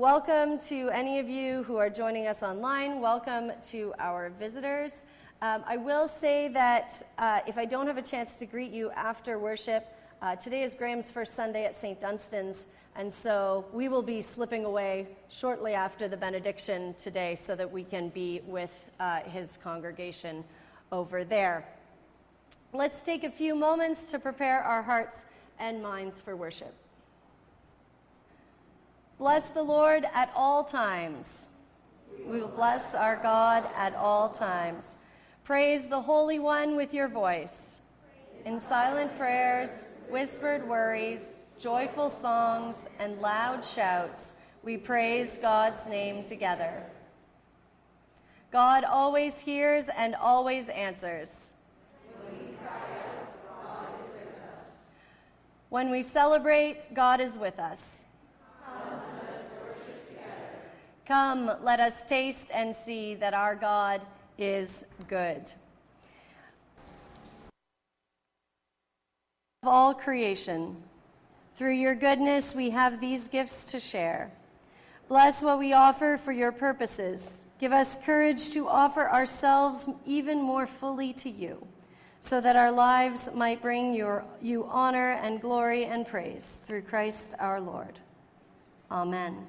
Welcome to any of you who are joining us online. Welcome to our visitors. I will say that if I don't have a chance to greet you after worship, today is Graham's first Sunday at St. Dunstan's, and so we will be slipping away shortly after the benediction today so that we can be with his congregation over there. Let's take a few moments to prepare our hearts and minds for worship. Bless the Lord at all times. We will bless our God at all times. Praise the Holy One with your voice. In silent prayers, whispered worries, joyful songs, and loud shouts, we praise God's name together. God always hears and always answers. When we cry out, God is with us. When we celebrate, God is with us. Come, let us taste and see that our God is good. Of all creation, through your goodness we have these gifts to share. Bless what we offer for your purposes. Give us courage to offer ourselves even more fully to you, so that our lives might bring you honor and glory and praise through Christ our Lord. Amen.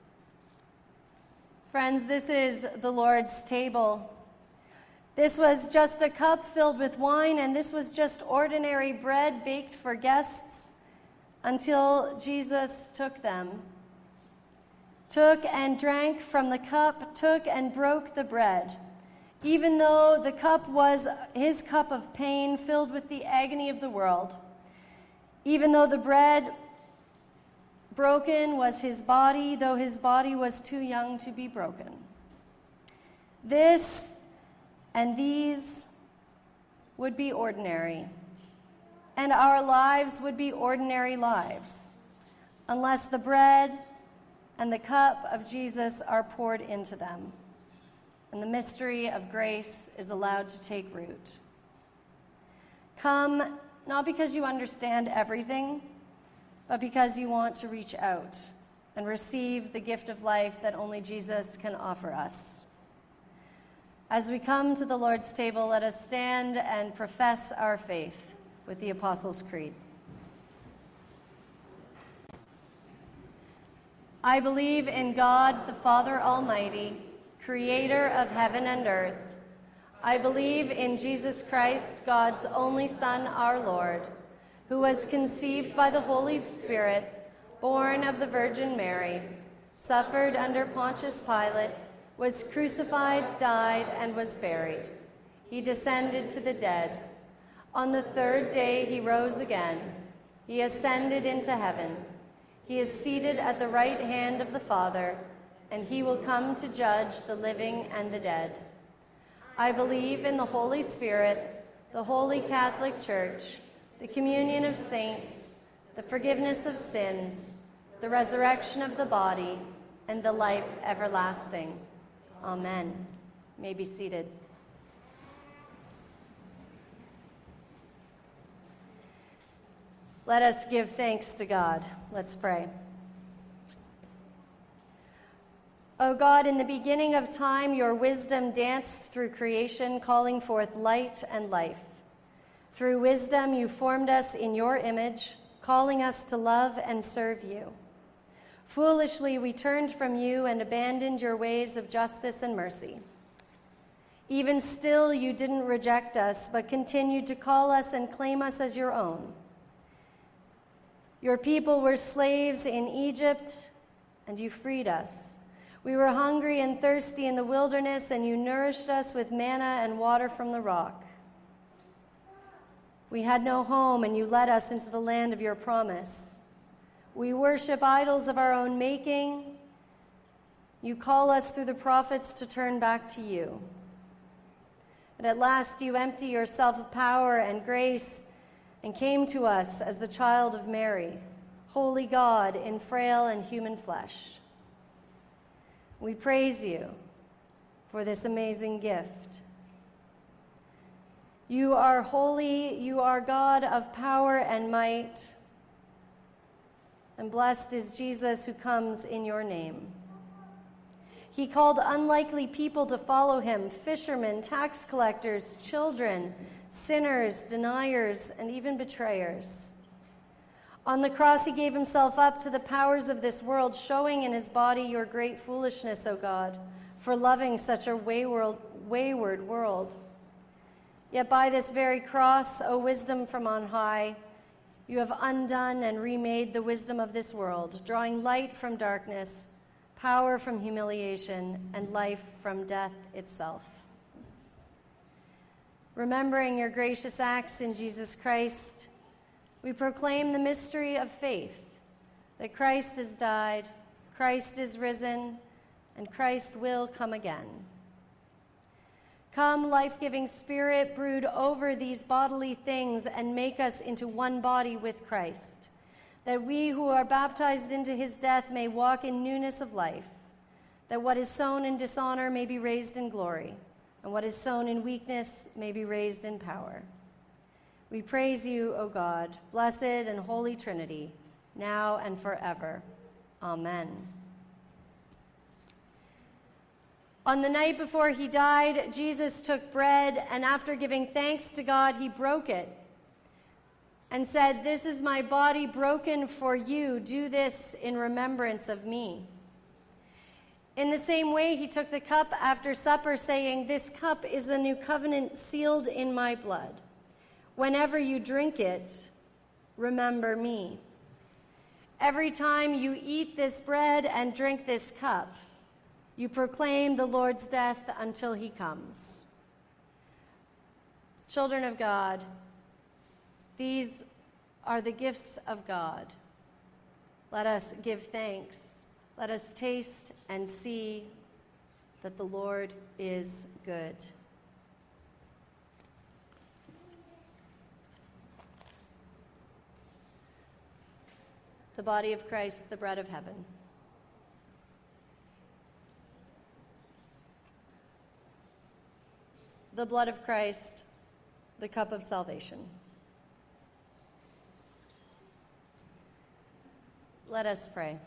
Friends, this is the Lord's table. This was just a cup filled with wine, and this was just ordinary bread baked for guests until Jesus took them. Took and drank from the cup, took and broke the bread. Even though the cup was his cup of pain filled with the agony of the world, even though the bread broken was his body, though his body was too young to be broken. This and these would be ordinary, and our lives would be ordinary lives, unless the bread and the cup of Jesus are poured into them, and the mystery of grace is allowed to take root. Come, not because you understand everything, but because you want to reach out and receive the gift of life that only Jesus can offer us. As we come to the Lord's table, let us stand and profess our faith with the Apostles' Creed. I believe in God, the Father Almighty, creator of heaven and earth. I believe in Jesus Christ, God's only Son, our Lord, who was conceived by the Holy Spirit, born of the Virgin Mary, suffered under Pontius Pilate, was crucified, died, and was buried. He descended to the dead. On the third day he rose again. He ascended into heaven. He is seated at the right hand of the Father, and he will come to judge the living and the dead. I believe in the Holy Spirit, the Holy Catholic Church, the communion of saints, the forgiveness of sins, the resurrection of the body, and the life everlasting. Amen. You may be seated. Let us give thanks to God. Let's pray. O God, in the beginning of time, your wisdom danced through creation, calling forth light and life. Through wisdom, you formed us in your image, calling us to love and serve you. Foolishly, we turned from you and abandoned your ways of justice and mercy. Even still, you didn't reject us, but continued to call us and claim us as your own. Your people were slaves in Egypt, and you freed us. We were hungry and thirsty in the wilderness, and you nourished us with manna and water from the rock. We had no home, and you led us into the land of your promise. We worship idols of our own making. You call us through the prophets to turn back to you. And at last you empty yourself of power and grace and came to us as the child of Mary, holy God in frail and human flesh. We praise you for this amazing gift. You are holy, you are God of power and might, and blessed is Jesus who comes in your name. He called unlikely people to follow him: fishermen, tax collectors, children, sinners, deniers, and even betrayers. On the cross, he gave himself up to the powers of this world, showing in his body your great foolishness, O God, for loving such a wayward world. Yet by this very cross, O wisdom from on high, you have undone and remade the wisdom of this world, drawing light from darkness, power from humiliation, and life from death itself. Remembering your gracious acts in Jesus Christ, we proclaim the mystery of faith, that Christ has died, Christ is risen, and Christ will come again. Come, life-giving Spirit, brood over these bodily things and make us into one body with Christ, that we who are baptized into his death may walk in newness of life, that what is sown in dishonor may be raised in glory, and what is sown in weakness may be raised in power. We praise you, O God, blessed and holy Trinity, now and forever. Amen. On the night before he died, Jesus took bread, and after giving thanks to God, he broke it and said, "This is my body broken for you. Do this in remembrance of me." In the same way, he took the cup after supper, saying, "This cup is the new covenant sealed in my blood. Whenever you drink it, remember me." Every time you eat this bread and drink this cup, you proclaim the Lord's death until he comes. Children of God, these are the gifts of God. Let us give thanks. Let us taste and see that the Lord is good. The body of Christ, the bread of heaven. The blood of Christ, the cup of salvation. Let us pray.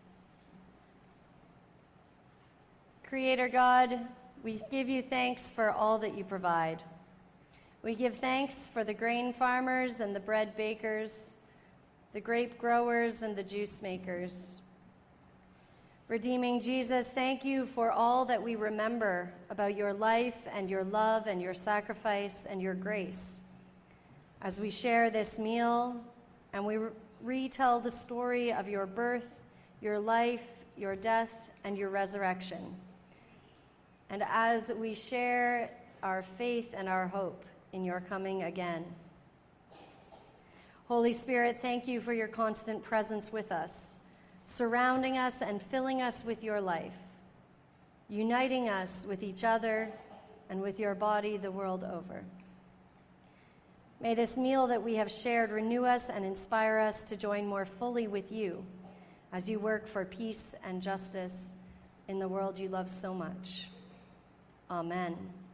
Creator God, we give you thanks for all that you provide. We give thanks for the grain farmers and the bread bakers, the grape growers and the juice makers. Redeeming Jesus, thank you for all that we remember about your life and your love and your sacrifice and your grace. As we share this meal and we retell the story of your birth, your life, your death, and your resurrection. And as we share our faith and our hope in your coming again. Holy Spirit, thank you for your constant presence with us, surrounding us and filling us with your life, uniting us with each other and with your body the world over. May this meal that we have shared renew us and inspire us to join more fully with you as you work for peace and justice in the world you love so much. Amen.